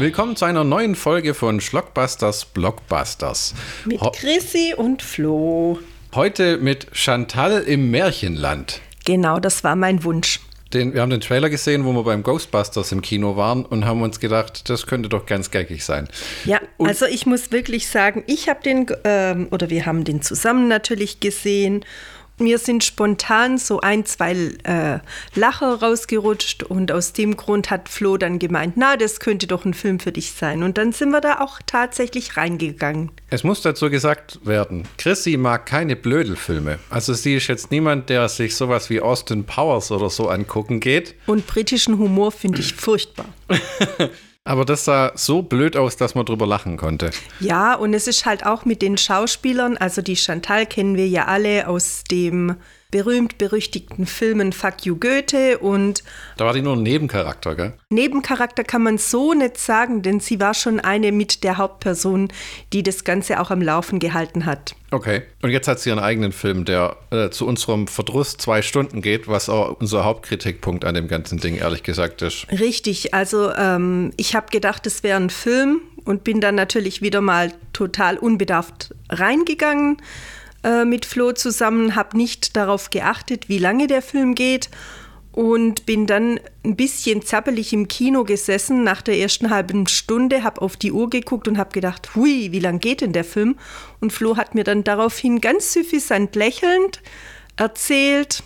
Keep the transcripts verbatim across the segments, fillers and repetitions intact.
Willkommen zu einer neuen Folge von Schlockbusters Blockbusters. Mit Ho- Chrissy und Flo. Heute mit Chantal im Märchenland. Genau, das war mein Wunsch. Den, wir haben den Trailer gesehen, wo wir beim Ghostbusters im Kino waren und haben uns gedacht, das könnte doch ganz geckig sein. Ja, und also ich muss wirklich sagen, ich habe den, ähm, oder wir haben den zusammen natürlich gesehen. Mir sind spontan so ein, zwei äh, Lacher rausgerutscht und aus dem Grund hat Flo dann gemeint, na, das könnte doch ein Film für dich sein. Und dann sind wir da auch tatsächlich reingegangen. Es muss dazu gesagt werden, Chrissy mag keine Blödelfilme. Also sie ist jetzt niemand, der sich sowas wie Austin Powers oder so angucken geht. Und britischen Humor finde ich furchtbar. Aber das sah so blöd aus, dass man drüber lachen konnte. Ja, und es ist halt auch mit den Schauspielern, also die Chantal kennen wir ja alle aus dem berühmt-berüchtigten Filmen Fuck You Goethe und da war die nur ein Nebencharakter, gell? Nebencharakter kann man so nicht sagen, denn sie war schon eine mit der Hauptperson, die das Ganze auch am Laufen gehalten hat. Okay, und jetzt hat sie ihren eigenen Film, der äh, zu unserem Verdruss zwei Stunden geht, was auch unser Hauptkritikpunkt an dem ganzen Ding ehrlich gesagt ist. Richtig, also ähm, ich habe gedacht, es wäre ein Film und bin dann natürlich wieder mal total unbedarft reingegangen mit Flo zusammen, habe nicht darauf geachtet, wie lange der Film geht und bin dann ein bisschen zappelig im Kino gesessen nach der ersten halben Stunde, habe auf die Uhr geguckt und habe gedacht, hui, wie lang geht denn der Film? Und Flo hat mir dann daraufhin ganz süffisant lächelnd erzählt,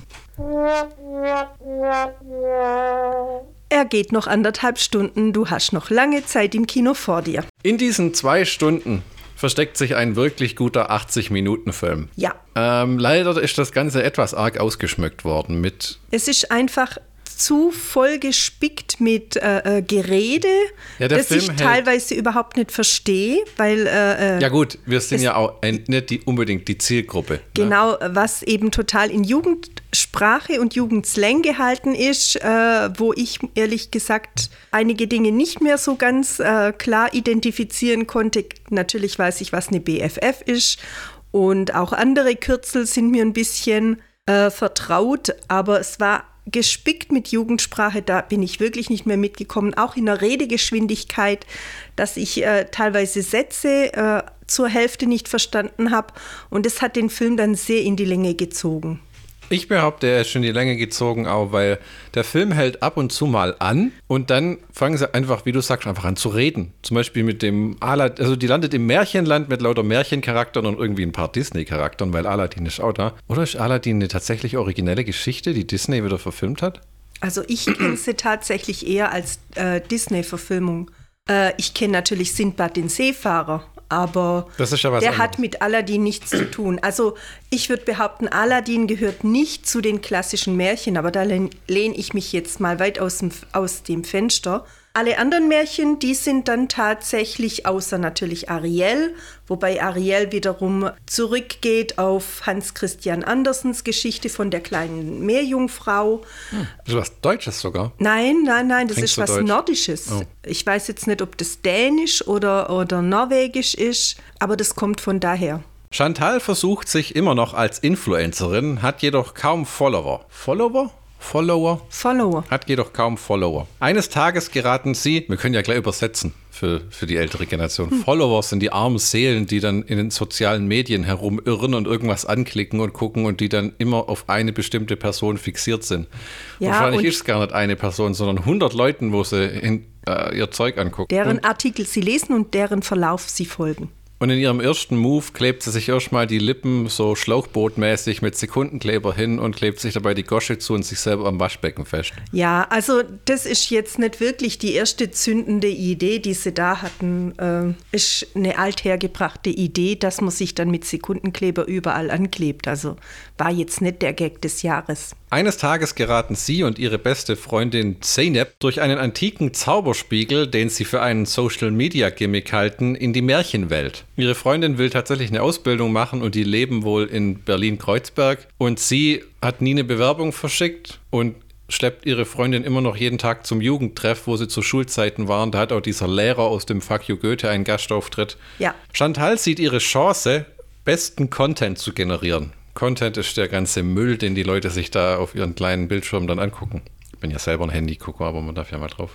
er geht noch anderthalb Stunden, du hast noch lange Zeit im Kino vor dir. In diesen zwei Stunden versteckt sich ein wirklich guter achtzig-Minuten-Film. Ja. Ähm, leider ist das Ganze etwas arg ausgeschmückt worden mit... Es ist einfach zu voll gespickt mit äh, Gerede, ja, das ich teilweise überhaupt nicht verstehe, weil... Äh, ja gut, wir sind ja auch ein, nicht die, unbedingt die Zielgruppe. Genau, ne? Was eben total in Jugendsprache und Jugendslang gehalten ist, äh, wo ich ehrlich gesagt einige Dinge nicht mehr so ganz äh, klar identifizieren konnte. Natürlich weiß ich, was eine B F F ist und auch andere Kürzel sind mir ein bisschen äh, vertraut, aber es war gespickt mit Jugendsprache, da bin ich wirklich nicht mehr mitgekommen, auch in der Redegeschwindigkeit, dass ich äh, teilweise Sätze äh, zur Hälfte nicht verstanden habe und das hat den Film dann sehr in die Länge gezogen. Ich behaupte, er ist schon in die Länge gezogen, auch weil der Film hält ab und zu mal an und dann fangen sie einfach, wie du sagst, einfach an zu reden. Zum Beispiel mit dem Aladdin, also die landet im Märchenland mit lauter Märchencharakteren und irgendwie ein paar Disney-Charakteren, weil Aladdin ist auch da. Oder ist Aladdin eine tatsächlich originelle Geschichte, die Disney wieder verfilmt hat? Also ich kenne sie tatsächlich eher als äh, Disney-Verfilmung. Äh, ich kenne natürlich Sindbad den Seefahrer. Aber das ist ja was der anderes. hat mit Aladdin nichts zu tun. Also ich würde behaupten, Aladdin gehört nicht zu den klassischen Märchen, aber da lehne ich mich jetzt mal weit aus dem, aus dem Fenster. Alle anderen Märchen, die sind dann tatsächlich, außer natürlich Ariel, wobei Ariel wiederum zurückgeht auf Hans Christian Andersens Geschichte von der kleinen Meerjungfrau. Hm, das ist was Deutsches sogar? Nein, nein, nein, das Klingt ist so was deutsch. Nordisches. Oh. Ich weiß jetzt nicht, ob das Dänisch oder, oder Norwegisch ist, aber das kommt von daher. Chantal versucht sich immer noch als Influencerin, hat jedoch kaum Follower. Follower? Follower? Follower. Hat jedoch kaum Follower. Eines Tages geraten sie, wir können ja gleich übersetzen für, für die ältere Generation, hm. Follower sind die armen Seelen, die dann in den sozialen Medien herumirren und irgendwas anklicken und gucken und die dann immer auf eine bestimmte Person fixiert sind. Ja, wahrscheinlich ist es gar nicht eine Person, sondern hundert Leuten, wo sie in, äh, ihr Zeug angucken. Deren und Artikel sie lesen und deren Verlauf sie folgen. Und in ihrem ersten Move klebt sie sich erstmal die Lippen so schlauchbootmäßig mit Sekundenkleber hin und klebt sich dabei die Gosche zu und sich selber am Waschbecken fest. Ja, also das ist jetzt nicht wirklich die erste zündende Idee, die sie da hatten. Äh, ist eine althergebrachte Idee, dass man sich dann mit Sekundenkleber überall anklebt. Also war jetzt nicht der Gag des Jahres. Eines Tages geraten sie und ihre beste Freundin Zeynep durch einen antiken Zauberspiegel, den sie für einen Social-Media-Gimmick halten, in die Märchenwelt. Ihre Freundin will tatsächlich eine Ausbildung machen und die leben wohl in Berlin-Kreuzberg. Und sie hat nie eine Bewerbung verschickt und schleppt ihre Freundin immer noch jeden Tag zum Jugendtreff, wo sie zu Schulzeiten waren. Da hat auch dieser Lehrer aus dem Fuck You Goethe einen Gastauftritt. Ja. Chantal sieht ihre Chance, besten Content zu generieren. Content ist der ganze Müll, den die Leute sich da auf ihren kleinen Bildschirmen dann angucken. Ich bin ja selber ein Handy-Gucker, aber man darf ja mal drauf haben.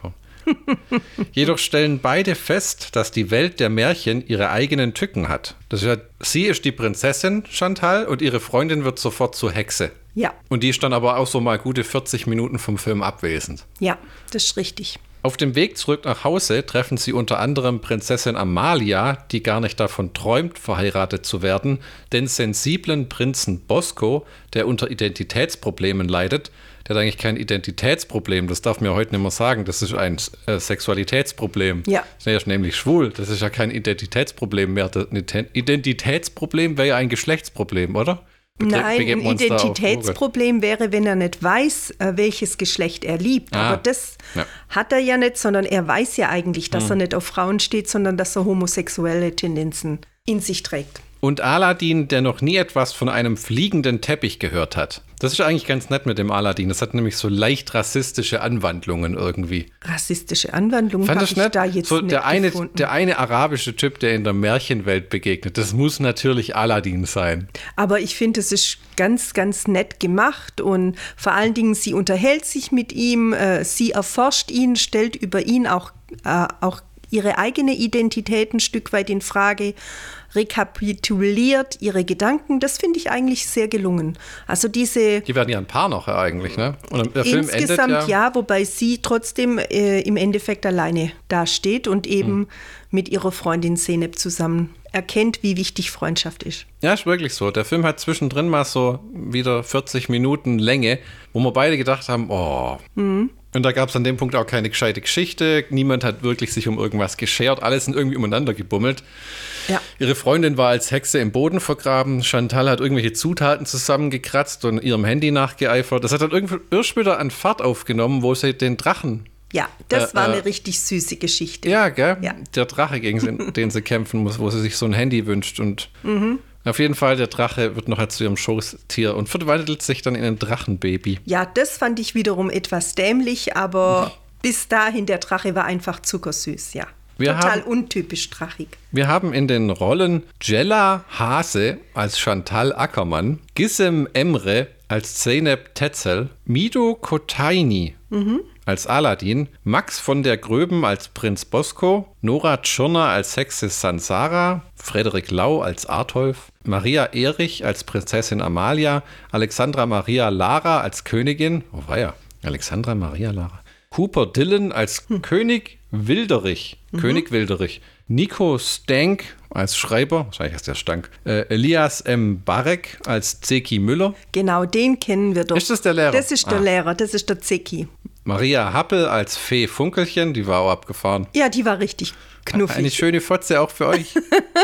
Jedoch stellen beide fest, dass die Welt der Märchen ihre eigenen Tücken hat. Das ist ja, sie ist die Prinzessin Chantal und ihre Freundin wird sofort zur Hexe. Ja. Und die ist dann aber auch so mal gute vierzig Minuten vom Film abwesend. Ja, das ist richtig. Auf dem Weg zurück nach Hause treffen sie unter anderem Prinzessin Amalia, die gar nicht davon träumt, verheiratet zu werden, den sensiblen Prinzen Bosco, der unter Identitätsproblemen leidet. Der hat eigentlich kein Identitätsproblem, das darf man ja heute nicht mehr sagen, das ist ein äh, Sexualitätsproblem. Ja. Er ist nämlich schwul, das ist ja kein Identitätsproblem mehr. Das Identitätsproblem wäre ja ein Geschlechtsproblem, oder? Nein, ein Identitätsproblem wäre, wenn er nicht weiß, welches Geschlecht er liebt. Ah, aber das ja. hat er ja nicht, sondern er weiß ja eigentlich, dass hm. er nicht auf Frauen steht, sondern dass er homosexuelle Tendenzen in sich trägt. Und Aladdin, der noch nie etwas von einem fliegenden Teppich gehört hat. Das ist eigentlich ganz nett mit dem Aladdin. Das hat nämlich so leicht rassistische Anwandlungen irgendwie. Rassistische Anwandlungen habe ich da jetzt so nicht der eine, gefunden. Der eine arabische Typ, der in der Märchenwelt begegnet, das muss natürlich Aladdin sein. Aber ich finde, es ist ganz, ganz nett gemacht und vor allen Dingen, sie unterhält sich mit ihm, äh, sie erforscht ihn, stellt über ihn auch, äh, auch ihre eigene Identität ein Stück weit in Frage, rekapituliert ihre Gedanken. Das finde ich eigentlich sehr gelungen. Also diese... Die werden ja ein Paar noch eigentlich, ne? Und der Film insgesamt endet ja, ja, wobei sie trotzdem äh, im Endeffekt alleine dasteht und eben hm. mit ihrer Freundin Zeynep zusammen erkennt, wie wichtig Freundschaft ist. Ja, ist wirklich so. Der Film hat zwischendrin mal so wieder vierzig Minuten Länge, wo wir beide gedacht haben, oh... Mhm. Und da gab es an dem Punkt auch keine gescheite Geschichte. Niemand hat wirklich sich um irgendwas geschert. Alles sind irgendwie umeinander gebummelt. Ja. Ihre Freundin war als Hexe im Boden vergraben. Chantal hat irgendwelche Zutaten zusammengekratzt und ihrem Handy nachgeeifert. Das hat dann irgendwie erst wieder an Fahrt aufgenommen, wo sie den Drachen... Ja, das äh, war eine äh, richtig süße Geschichte. Ja, gell? Ja. Der Drache, gegen den sie kämpfen muss, wo sie sich so ein Handy wünscht. Und mhm. auf jeden Fall, der Drache wird noch zu ihrem Schoßtier und verwandelt sich dann in ein Drachenbaby. Ja, das fand ich wiederum etwas dämlich, aber bis dahin, der Drache war einfach zuckersüß, ja. Wir Total haben, untypisch drachig. Wir haben in den Rollen Jella Hase als Chantal Ackermann, Gizem Emre als Zeynep Tetzel, Mido Kotaini mhm. als Aladdin, Max von der Gröben als Prinz Bosco, Nora Tschirner als Hexe Sansara, Frederik Lau als Artolf, Maria Erich als Prinzessin Amalia, Alexandra Maria Lara als Königin, oh weia, Alexandra Maria Lara, Cooper Dillon als hm. König Wilderich, mhm. König Wilderich, Nico Stank als Schreiber, wahrscheinlich heißt der Stank, äh, Elias M. Barek als Zeki Müller. Genau, den kennen wir doch. Ist das der Lehrer? Das ist der ah. Lehrer, das ist der Zeki. Maria Happel als Fee Funkelchen, die war auch abgefahren. Ja, die war richtig knuffig. Eine schöne Fotze auch für euch.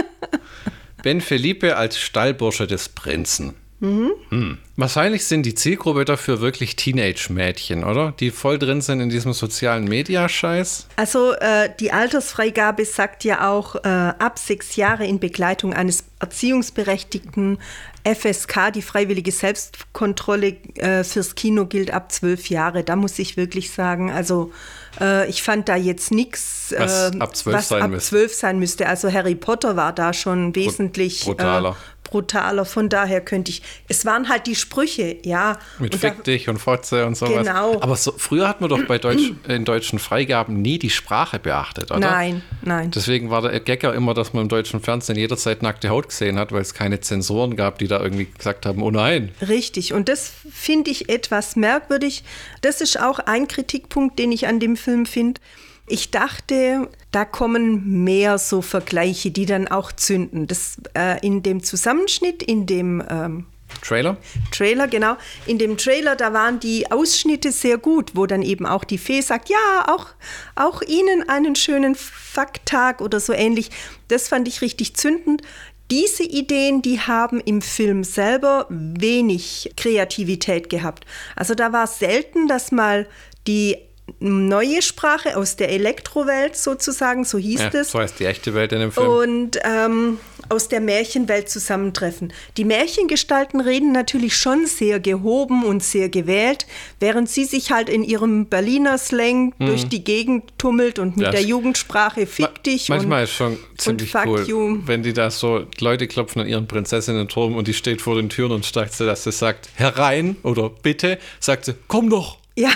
Ben Felipe als Stallbursche des Prinzen. Mhm. Hm. Wahrscheinlich sind die Zielgruppe dafür wirklich Teenage-Mädchen, oder? Die voll drin sind in diesem sozialen Media-Scheiß. Also äh, die Altersfreigabe sagt ja auch äh, ab sechs Jahre in Begleitung eines Erziehungsberechtigten. F S K, die freiwillige Selbstkontrolle äh, fürs Kino gilt ab zwölf Jahre. Da muss ich wirklich sagen, also äh, ich fand da jetzt nichts, äh, was ab zwölf sein müsste. zwölf sein müsste. Also Harry Potter war da schon wesentlich brutaler. Äh, brutaler. Von daher könnte ich, es waren halt die Sprüche, ja. Mit und Fick da, dich und Fotze und sowas. Genau. Aber so, früher hat man doch bei Deutsch, in deutschen Freigaben nie die Sprache beachtet, oder? Nein, nein. Deswegen war der Gag ja immer, dass man im deutschen Fernsehen jederzeit nackte Haut gesehen hat, weil es keine Zensoren gab, die da irgendwie gesagt haben, oh nein. Richtig, und das finde ich etwas merkwürdig. Das ist auch ein Kritikpunkt, den ich an dem Film finde. Ich dachte, da kommen mehr so Vergleiche, die dann auch zünden. Das äh, in dem Zusammenschnitt, in dem ähm, Trailer? Trailer, genau. In dem Trailer, da waren die Ausschnitte sehr gut, wo dann eben auch die Fee sagt, ja, auch, auch Ihnen einen schönen Fucktag oder so ähnlich. Das fand ich richtig zündend. Diese Ideen, die haben im Film selber wenig Kreativität gehabt. Also da war es selten, dass mal die neue Sprache aus der Elektrowelt sozusagen, so hieß ja, es. So heißt die echte Welt in dem Film. Und ähm, aus der Märchenwelt zusammentreffen. Die Märchengestalten reden natürlich schon sehr gehoben und sehr gewählt, während sie sich halt in ihrem Berliner Slang mhm. durch die Gegend tummelt und mit ja, der Jugendsprache fick ma- dich. Manchmal und, ist schon ziemlich fuck cool, you. Wenn die da so, Leute klopfen an ihren Prinzessinnen-Turm und die steht vor den Türen und statt sie, dass sie sagt, herein oder bitte, sagt sie, komm doch. Ja.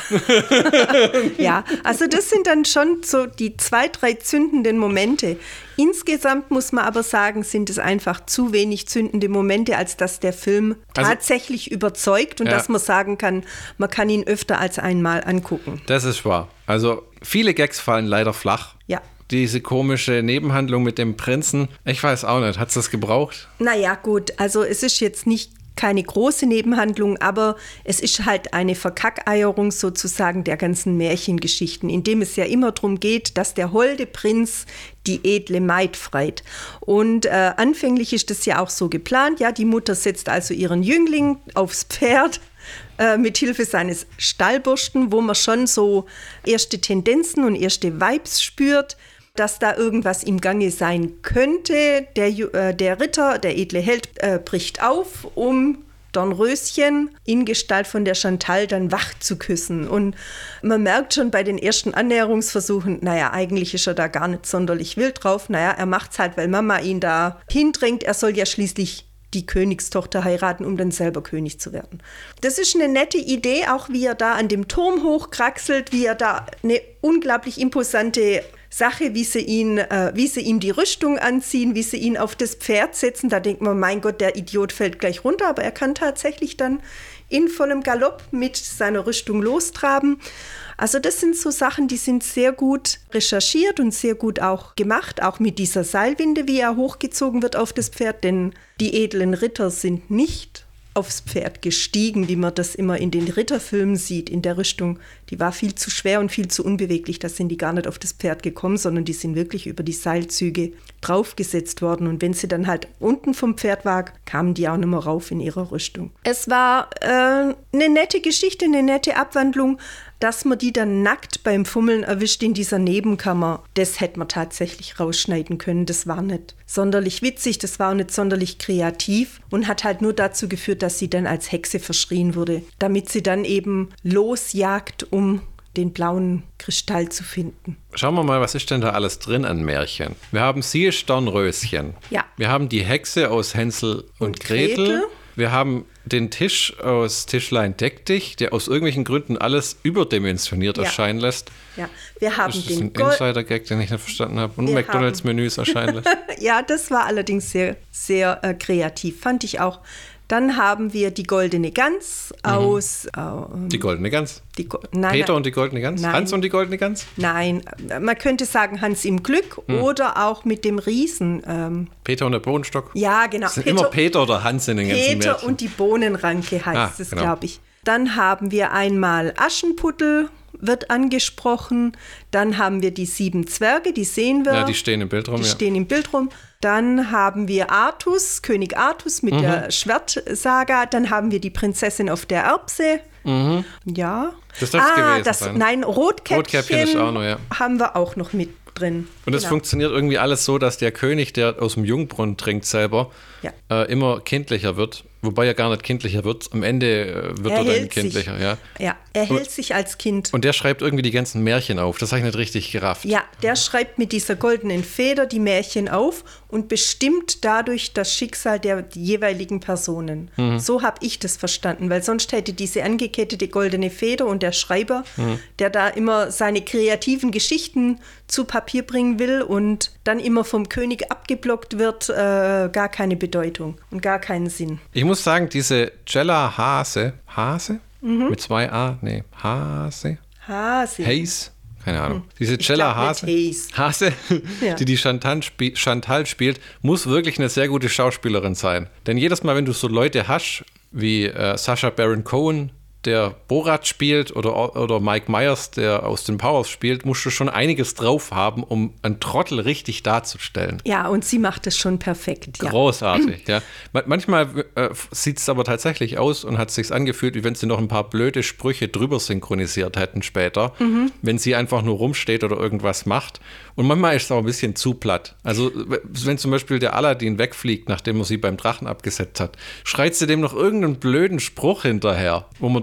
Ja, also das sind dann schon so die zwei, drei zündenden Momente. Insgesamt muss man aber sagen, sind es einfach zu wenig zündende Momente, als dass der Film also, tatsächlich überzeugt und ja. dass man sagen kann, man kann ihn öfter als einmal angucken. Das ist wahr. Also viele Gags fallen leider flach. Ja. Diese komische Nebenhandlung mit dem Prinzen, ich weiß auch nicht, hat es das gebraucht? Naja, gut, also es ist jetzt nicht keine große Nebenhandlung, aber es ist halt eine Verkackeierung sozusagen der ganzen Märchengeschichten, in dem es ja immer darum geht, dass der holde Prinz die edle Maid freit. Und äh, anfänglich ist das ja auch so geplant, ja, die Mutter setzt also ihren Jüngling aufs Pferd, äh, mit Hilfe seines Stallbursten, wo man schon so erste Tendenzen und erste Vibes spürt, dass da irgendwas im Gange sein könnte. Der, äh, der Ritter, der edle Held, äh, bricht auf, um Dornröschen in Gestalt von der Chantal dann wach zu küssen. Und man merkt schon bei den ersten Annäherungsversuchen, naja, eigentlich ist er da gar nicht sonderlich wild drauf. Naja, er macht's halt, weil Mama ihn da hindrängt. Er soll ja schließlich die Königstochter heiraten, um dann selber König zu werden. Das ist eine nette Idee, auch wie er da an dem Turm hochkraxelt, wie er da eine unglaublich imposante Sache, wie sie, ihn, äh, wie sie ihm die Rüstung anziehen, wie sie ihn auf das Pferd setzen. Da denkt man, mein Gott, der Idiot fällt gleich runter, aber er kann tatsächlich dann in vollem Galopp mit seiner Rüstung lostraben. Also das sind so Sachen, die sind sehr gut recherchiert und sehr gut auch gemacht, auch mit dieser Seilwinde, wie er hochgezogen wird auf das Pferd, denn die edlen Ritter sind nicht aufs Pferd gestiegen, wie man das immer in den Ritterfilmen sieht, in der Rüstung. Die war viel zu schwer und viel zu unbeweglich, da sind die gar nicht auf das Pferd gekommen, sondern die sind wirklich über die Seilzüge draufgesetzt worden. Und wenn sie dann halt unten vom Pferd war, kamen die auch nicht mehr rauf in ihrer Rüstung. Es war äh, eine nette Geschichte, eine nette Abwandlung, dass man die dann nackt beim Fummeln erwischt in dieser Nebenkammer. Das hätte man tatsächlich rausschneiden können. Das war nicht sonderlich witzig, das war auch nicht sonderlich kreativ und hat halt nur dazu geführt, dass sie dann als Hexe verschrien wurde, damit sie dann eben losjagt, um den blauen Kristall zu finden. Schauen wir mal, was ist denn da alles drin an Märchen? Wir haben Sie ist Dornröschen. Ja. Wir haben die Hexe aus Hänsel und, und Gretel. Gretel. Wir haben den Tisch aus Tischlein deck dich, der aus irgendwelchen Gründen alles überdimensioniert ja. erscheinen lässt. Ja, wir haben das ist den ein Insider-Gag, den ich nicht verstanden habe. Und McDonalds-Menüs erscheinen lässt. Ja, das war allerdings sehr, sehr äh, kreativ, fand ich auch. Dann haben wir die goldene Gans aus... Mhm. Äh, die goldene Gans? Die Go- nein, Peter nein, und die goldene Gans? Nein. Hans und die goldene Gans? Nein, man könnte sagen Hans im Glück mhm. oder auch mit dem Riesen. Ähm, Peter und der Bohnenstock? Ja, genau. Es sind Peter, immer Peter oder Hans in den ganzen Peter Märchen. und die Bohnenranke heißt ah, es, genau. glaube ich. Dann haben wir einmal Aschenputtel, wird angesprochen. Dann haben wir die sieben Zwerge, die sehen wir. Ja, die stehen im Bild rum. Die ja. stehen im Bild rum. Dann haben wir Artus, König Artus mit mhm. der Schwertsaga. Dann haben wir die Prinzessin auf der Erbse. Mhm. Ja. Das darf es ah, gewesen das, sein. Nein, Rotkäppchen, Rotkäppchen ist auch noch, ja. haben wir auch noch mit drin. Und es genau. funktioniert irgendwie alles so, dass der König, der aus dem Jungbrunnen trinkt selber, ja. äh, immer kindlicher wird. Wobei er gar nicht kindlicher wird. Am Ende äh, wird er, er dann kindlicher. Ja. ja, er hält sich als Kind. Und der schreibt irgendwie die ganzen Märchen auf. Das habe ich nicht richtig gerafft. Ja, der schreibt mit dieser goldenen Feder die Märchen auf und bestimmt dadurch das Schicksal der jeweiligen Personen. Mhm. So habe ich das verstanden, weil sonst hätte diese angekettete goldene Feder und der Schreiber, mhm. der da immer seine kreativen Geschichten zu Papier bringen will und dann immer vom König abgeblockt wird, äh, gar keine Bedeutung und gar keinen Sinn. Ich muss sagen, diese Jella Hase, Hase? Mhm. Mit zwei A? Nee, Hase? Hase. Hayes? Keine Ahnung. Mhm. Diese Jella Hase, Hase ja. die die Chantal, spie- Chantal spielt, muss wirklich eine sehr gute Schauspielerin sein. Denn jedes Mal, wenn du so Leute hast, wie äh, Sacha Baron Cohen, der Borat spielt, oder, oder Mike Myers, der aus den Powers spielt, musst du schon einiges drauf haben, um einen Trottel richtig darzustellen. Ja, und sie macht es schon perfekt. Großartig, ja. ja. Manchmal äh, sieht es aber tatsächlich aus und hat es sich angefühlt, wie wenn sie noch ein paar blöde Sprüche drüber synchronisiert hätten später, mhm. wenn sie einfach nur rumsteht oder irgendwas macht. Und manchmal ist es auch ein bisschen zu platt. Also wenn zum Beispiel der Aladdin wegfliegt, nachdem er sie beim Drachen abgesetzt hat, schreit sie dem noch irgendeinen blöden Spruch hinterher, wo man denkt,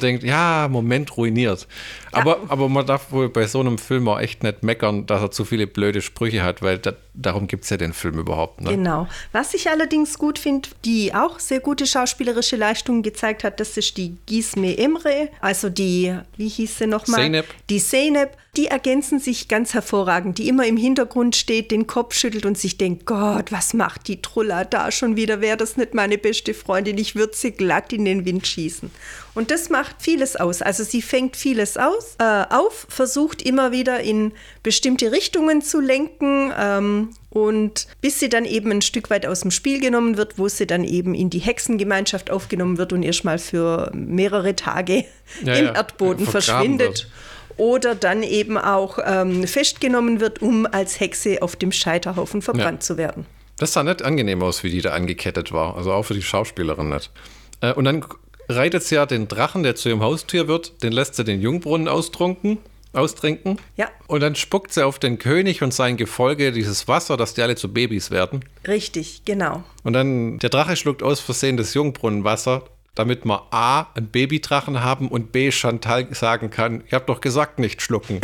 denkt, ja, Moment ruiniert. Aber, ja. aber man darf wohl bei so einem Film auch echt nicht meckern, dass er zu viele blöde Sprüche hat, weil da, darum gibt es ja den Film überhaupt. Ne? Genau. Was ich allerdings gut finde, die auch sehr gute schauspielerische Leistungen gezeigt hat, das ist die Gizme Emre, also die, wie hieß sie nochmal? Zeynep. Die Zeynep. Die ergänzen sich ganz hervorragend, die immer im Hintergrund steht, den Kopf schüttelt und sich denkt, Gott, was macht die Trulla da schon wieder? Wäre das nicht meine beste Freundin? Ich würde sie glatt in den Wind schießen. Und das macht vieles aus. Also sie fängt vieles aus, äh, auf, versucht immer wieder in bestimmte Richtungen zu lenken ähm, und bis sie dann eben ein Stück weit aus dem Spiel genommen wird, wo sie dann eben in die Hexengemeinschaft aufgenommen wird und erstmal für mehrere Tage ja, im ja, Erdboden verschwindet. Wird. Oder dann eben auch ähm, festgenommen wird, um als Hexe auf dem Scheiterhaufen verbrannt ja. zu werden. Das sah nicht angenehm aus, wie die da angekettet war. Also auch für die Schauspielerin nicht. Äh, und dann reitet sie ja den Drachen, der zu ihrem Haustier wird, den lässt sie den Jungbrunnen austrunken, austrinken. Ja. Und dann spuckt sie auf den König und sein Gefolge dieses Wasser, dass die alle zu Babys werden. Richtig, genau. Und dann der Drache schluckt aus Versehen das Jungbrunnenwasser, damit wir A, einen Babydrachen haben und B, Chantal sagen kann, ich habe doch gesagt, nicht schlucken.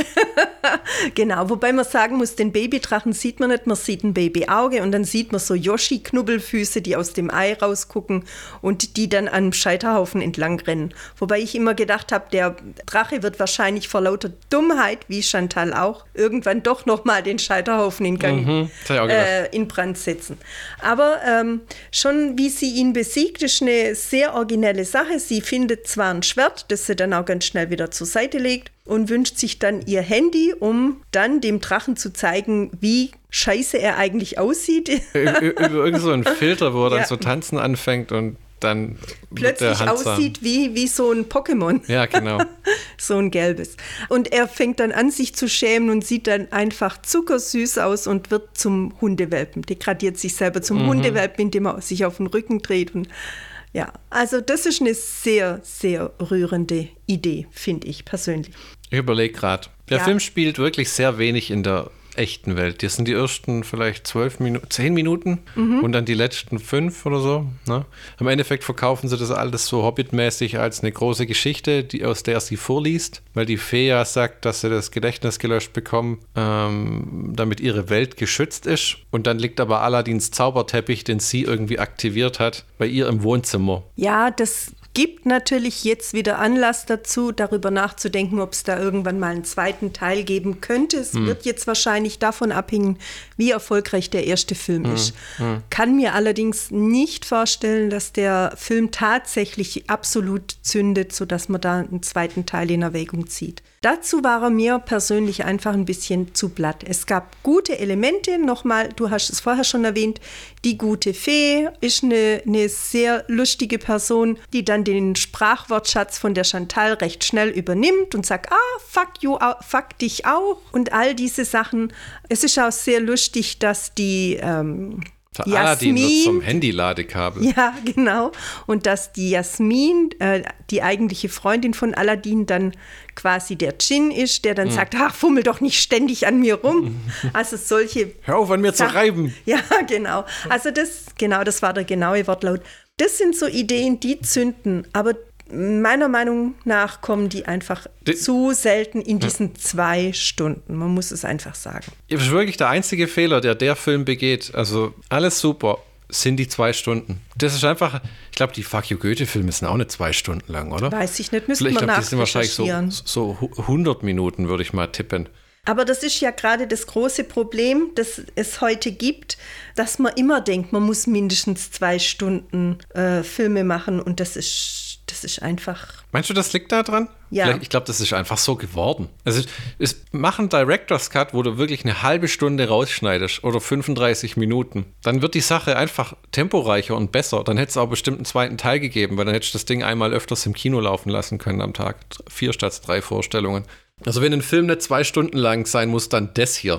Genau, wobei man sagen muss, den Babydrachen sieht man nicht, man sieht ein Babyauge und dann sieht man so Yoshi-Knubbelfüße, die aus dem Ei rausgucken und die dann am Scheiterhaufen entlang rennen. Wobei ich immer gedacht habe, der Drache wird wahrscheinlich vor lauter Dummheit, wie Chantal auch, irgendwann doch nochmal den Scheiterhaufen in Gang, mhm, äh, in Brand setzen. Aber ähm, schon wie sie ihn besiegt, ist eine sehr originelle Sache. Sie findet zwar ein Schwert, das sie dann auch ganz schnell wieder zur Seite legt, und wünscht sich dann ihr Handy, um dann dem Drachen zu zeigen, wie scheiße er eigentlich aussieht. Über, über irgend so einen Filter, wo er dann ja. so tanzen anfängt und dann plötzlich aussieht wie, wie so ein Pokémon. Ja, genau. So ein gelbes. Und er fängt dann an, sich zu schämen und sieht dann einfach zuckersüß aus und wird zum Hundewelpen. Degradiert sich selber zum mhm. Hundewelpen, indem er sich auf den Rücken dreht. Und ja, also das ist eine sehr, sehr rührende Idee, finde ich persönlich. Ich überlege gerade. Der ja. Film spielt wirklich sehr wenig in der echten Welt. Das sind die ersten vielleicht zwölf Minuten, zehn Minuten mhm. und dann die letzten fünf oder so. Ne? Im Endeffekt verkaufen sie das alles so Hobbit-mäßig als eine große Geschichte, die, aus der sie vorliest, weil die Fee ja sagt, dass sie das Gedächtnis gelöscht bekommen, ähm, damit ihre Welt geschützt ist. Und dann liegt aber Aladins Zauberteppich, den sie irgendwie aktiviert hat, bei ihr im Wohnzimmer. Ja, das gibt natürlich jetzt wieder Anlass dazu, darüber nachzudenken, ob es da irgendwann mal einen zweiten Teil geben könnte. Es hm. wird jetzt wahrscheinlich davon abhängen, wie erfolgreich der erste Film hm. ist. Hm. Kann mir allerdings nicht vorstellen, dass der Film tatsächlich absolut zündet, sodass man da einen zweiten Teil in Erwägung zieht. Dazu war er mir persönlich einfach ein bisschen zu platt. Es gab gute Elemente, nochmal, du hast es vorher schon erwähnt, die gute Fee ist eine, eine sehr lustige Person, die dann den Sprachwortschatz von der Chantal recht schnell übernimmt und sagt, ah, fuck you, fuck dich auch und all diese Sachen. Es ist auch sehr lustig, dass die ähm, Der Aladdin wird zum Handy-Ladekabel. Ja, genau. Und dass die Jasmin, äh, die eigentliche Freundin von Aladdin, dann quasi der Djinn ist, der dann mhm. sagt, ach, fummel doch nicht ständig an mir rum. Also solche... Hör auf, an mir Sachen. Zu reiben. Ja, genau. Also das, genau, das war der genaue Wortlaut. Das sind so Ideen, die zünden, aber meiner Meinung nach kommen die einfach die, zu selten in diesen ja. zwei Stunden. Man muss es einfach sagen. Das ist wirklich der einzige Fehler, der der Film begeht. Also alles super, sind die zwei Stunden. Das ist einfach, ich glaube, die Fuck You Goethe-Filme sind auch nicht zwei Stunden lang, oder? Weiß ich nicht, müssen wir nachrecherchieren. Ich glaube, die sind wahrscheinlich so, so hundert Minuten, würde ich mal tippen. Aber das ist ja gerade das große Problem, das es heute gibt, dass man immer denkt, man muss mindestens zwei Stunden äh, Filme machen und das ist, das ist einfach... Meinst du, das liegt da dran? Ja. Vielleicht, ich glaube, das ist einfach so geworden. Also es mach einen Director's Cut, wo du wirklich eine halbe Stunde rausschneidest oder fünfunddreißig Minuten. Dann wird die Sache einfach temporeicher und besser. Dann hätte es auch bestimmt einen zweiten Teil gegeben, weil dann hättest du das Ding einmal öfters im Kino laufen lassen können am Tag. Vier statt drei Vorstellungen. Also wenn ein Film nicht zwei Stunden lang sein muss, dann das hier.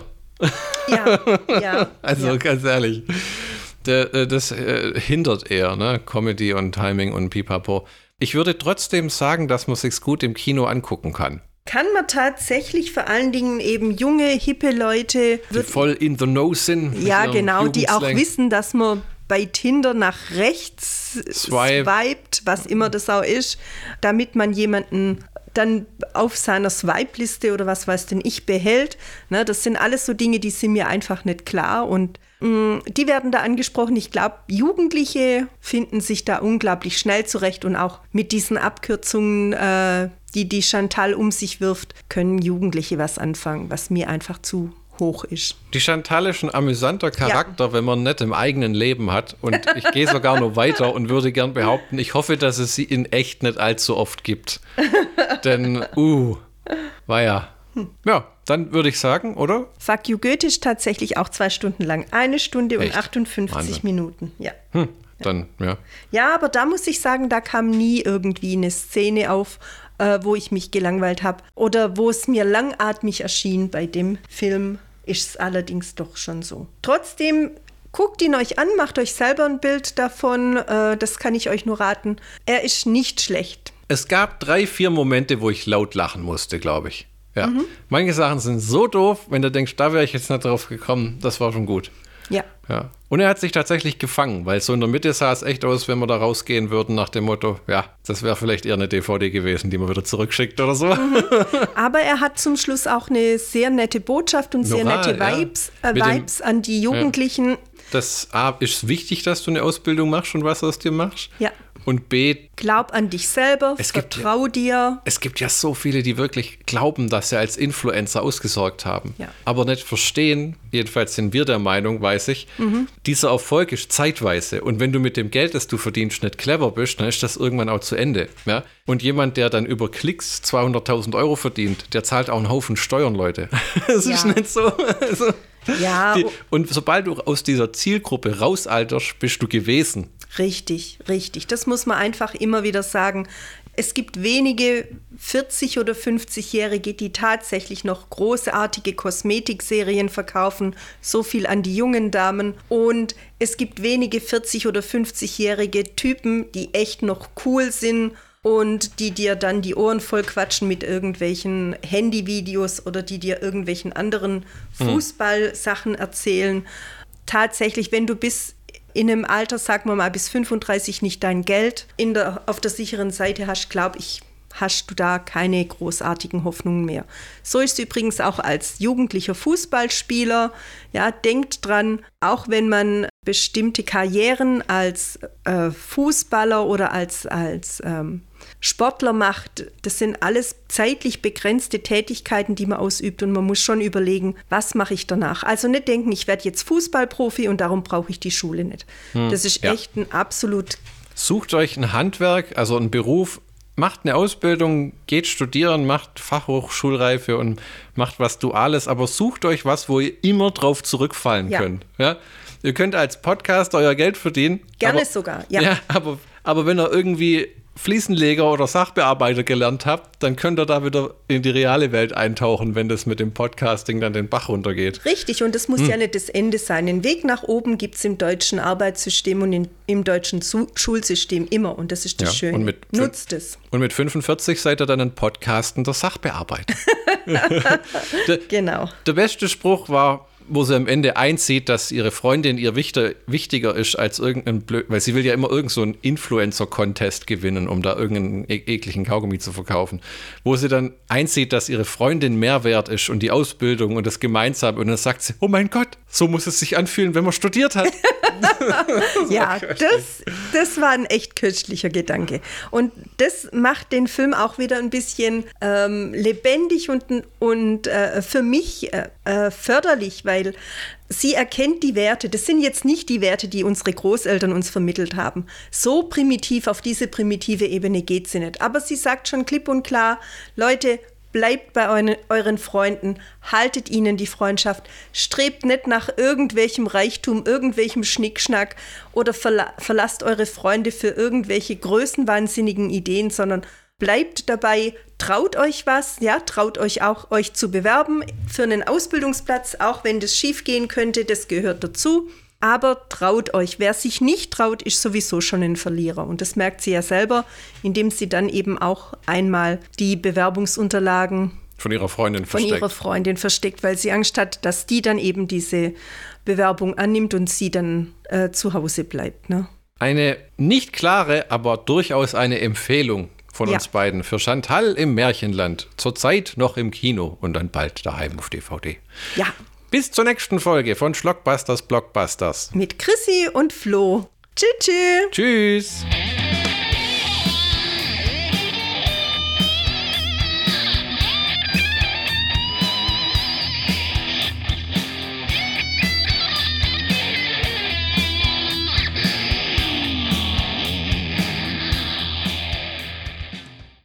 Ja, ja. Also ja. ganz ehrlich, der, das äh, hindert eher, ne? Comedy und Timing und Pipapo. Ich würde trotzdem sagen, dass man sich's gut im Kino angucken kann. Kann man tatsächlich, vor allen Dingen eben junge, hippe Leute. Die voll in the know sind. Ja, genau, die auch wissen, dass man bei Tinder nach rechts Swipe. swiped, was immer das auch ist, damit man jemanden dann auf seiner Swipe-Liste oder was weiß denn ich behält. Ne, das sind alles so Dinge, die sind mir einfach nicht klar und mh, die werden da angesprochen. Ich glaube, Jugendliche finden sich da unglaublich schnell zurecht und auch mit diesen Abkürzungen, äh, die die Chantal um sich wirft, können Jugendliche was anfangen, was mir einfach zu hoch ist. Die Chantal ist ein amüsanter Charakter, ja. wenn man nicht im eigenen Leben hat. Und ich gehe sogar noch weiter und würde gern behaupten, ich hoffe, dass es sie in echt nicht allzu oft gibt. Denn, uh, war ja. Ja, dann würde ich sagen, oder? Fuck You Goethe ist tatsächlich auch zwei Stunden lang. Eine Stunde Echt? und achtundfünfzig Wahnsinn. Minuten. Ja. Hm, dann, ja. Ja, aber da muss ich sagen, da kam nie irgendwie eine Szene auf, äh, wo ich mich gelangweilt habe. Oder wo es mir langatmig erschien bei dem Film. Ist es allerdings doch schon so. Trotzdem, guckt ihn euch an, macht euch selber ein Bild davon. Äh, das kann ich euch nur raten. Er ist nicht schlecht. Es gab drei, vier Momente, wo ich laut lachen musste, glaube ich. Ja. Mhm. Manche Sachen sind so doof, wenn du denkst, da wäre ich jetzt nicht drauf gekommen. Das war schon gut. Ja. Ja. Und er hat sich tatsächlich gefangen, weil so in der Mitte sah es echt aus, wenn wir da rausgehen würden nach dem Motto, ja, das wäre vielleicht eher eine D V D gewesen, die man wieder zurückschickt oder so. Mhm. Aber er hat zum Schluss auch eine sehr nette Botschaft und sehr Moral, nette Vibes, ja. äh, Vibes dem, an die Jugendlichen. Ja. Das A, ist wichtig, dass du eine Ausbildung machst und was aus dir machst. Ja. Und B, glaub an dich selber, es vertrau gibt, dir. Es gibt ja so viele, die wirklich glauben, dass sie als Influencer ausgesorgt haben. Ja. Aber nicht verstehen, jedenfalls sind wir der Meinung, weiß ich, mhm. dieser Erfolg ist zeitweise. Und wenn du mit dem Geld, das du verdienst, nicht clever bist, dann ist das irgendwann auch zu Ende. Ja? Und jemand, der dann über Klicks zweihunderttausend Euro verdient, der zahlt auch einen Haufen Steuern, Leute. Das ja. ist nicht so. Also, ja. Die, und sobald du aus dieser Zielgruppe rausalterst, bist du gewesen. Richtig, richtig. Das muss man einfach immer wieder sagen. Es gibt wenige vierzig- oder fünfzigjährige, die tatsächlich noch großartige Kosmetikserien verkaufen, so viel an die jungen Damen. Und es gibt wenige vierzig- oder fünfzigjährige Typen, die echt noch cool sind und die dir dann die Ohren voll quatschen mit irgendwelchen Handyvideos oder die dir irgendwelchen anderen Fußballsachen erzählen. Tatsächlich, wenn du bis in einem Alter, sagen wir mal, bis fünfunddreißig nicht dein Geld in der, auf der sicheren Seite hast, glaube ich, hast du da keine großartigen Hoffnungen mehr. So ist es übrigens auch als jugendlicher Fußballspieler. Ja, denkt dran, auch wenn man bestimmte Karrieren als äh, Fußballer oder als, als ähm, Sportler macht, das sind alles zeitlich begrenzte Tätigkeiten, die man ausübt und man muss schon überlegen, was mache ich danach. Also nicht denken, ich werde jetzt Fußballprofi und darum brauche ich die Schule nicht. Hm, das ist ja. echt ein absolut... Sucht euch ein Handwerk, also einen Beruf, macht eine Ausbildung, geht studieren, macht Fachhochschulreife und macht was Duales, aber sucht euch was, wo ihr immer drauf zurückfallen ja. könnt. Ja? Ihr könnt als Podcaster euer Geld verdienen. Gerne aber, sogar, ja. ja aber, aber wenn ihr irgendwie Fliesenleger oder Sachbearbeiter gelernt habt, dann könnt ihr da wieder in die reale Welt eintauchen, wenn das mit dem Podcasting dann den Bach runtergeht. Richtig, und das muss hm. ja nicht das Ende sein. Den Weg nach oben gibt es im deutschen Arbeitssystem und in, im deutschen Su- Schulsystem immer. Und das ist das ja, Schöne. Mit, Nutzt es. Und mit fünfundvierzig seid ihr dann ein podcastender Sachbearbeiter. der, genau. Der beste Spruch war, wo sie am Ende einsieht, dass ihre Freundin ihr wichtig, wichtiger ist als irgendein Blöd, weil sie will ja immer irgend so einen Influencer-Contest gewinnen, um da irgendeinen e- ekligen Kaugummi zu verkaufen. Wo sie dann einsieht, dass ihre Freundin mehr wert ist und die Ausbildung und das Gemeinsame. Und dann sagt sie, oh mein Gott, so muss es sich anfühlen, wenn man studiert hat. Ja, das, das war ein echt köstlicher Gedanke. Und das macht den Film auch wieder ein bisschen ähm, lebendig und, und äh, für mich äh, förderlich, weil sie erkennt die Werte. Das sind jetzt nicht die Werte, die unsere Großeltern uns vermittelt haben. So primitiv, auf diese primitive Ebene geht sie nicht. Aber sie sagt schon klipp und klar, Leute, bleibt bei euren, euren Freunden, haltet ihnen die Freundschaft, strebt nicht nach irgendwelchem Reichtum, irgendwelchem Schnickschnack oder verla- verlasst eure Freunde für irgendwelche größenwahnsinnigen Ideen, sondern bleibt dabei, traut euch was, ja, traut euch auch, euch zu bewerben für einen Ausbildungsplatz, auch wenn das schief gehen könnte, das gehört dazu. Aber traut euch. Wer sich nicht traut, ist sowieso schon ein Verlierer. Und das merkt sie ja selber, indem sie dann eben auch einmal die Bewerbungsunterlagen von ihrer Freundin von versteckt. ihrer Freundin versteckt, weil sie Angst hat, dass die dann eben diese Bewerbung annimmt und sie dann äh, zu Hause bleibt. Ne? Eine nicht klare, aber durchaus eine Empfehlung von Ja. uns beiden für Chantal im Märchenland. Zurzeit noch im Kino und dann bald daheim auf D V D. Ja, Bis zur nächsten Folge von Schlockbusters Blockbusters. mit Chrissy und Flo. Tschüss, tschüss. Tschüss.